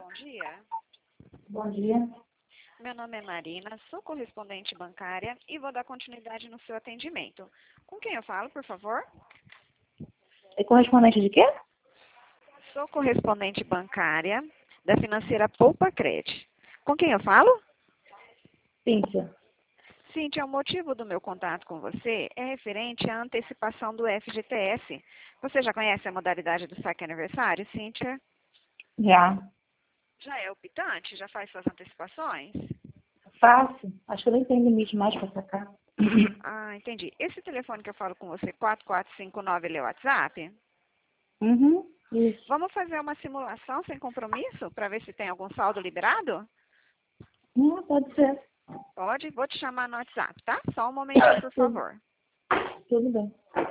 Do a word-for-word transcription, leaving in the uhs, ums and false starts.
bom dia. Bom dia. Meu nome é Marina, sou correspondente bancária e vou dar continuidade no seu atendimento. Com quem eu falo, por favor? É correspondente de quê? Sou correspondente bancária da financeira Poupa Cred. Com quem eu falo? Cíntia. Cíntia, o motivo do meu contato com você é referente à antecipação do F G T S. Você já conhece a modalidade do saque aniversário, Cíntia? Já. Já é optante? Já faz suas antecipações? Fácil. Acho que eu nem tenho limite mais para sacar. Ah, entendi. Esse telefone que eu falo com você, quatro quatro cinco nove, ele é o WhatsApp? Uhum. Isso. Vamos fazer uma simulação sem compromisso para ver se tem algum saldo liberado? Não, pode ser. Pode? Vou te chamar no WhatsApp, tá? Só um momentinho, por Tudo, favor. tudo bem.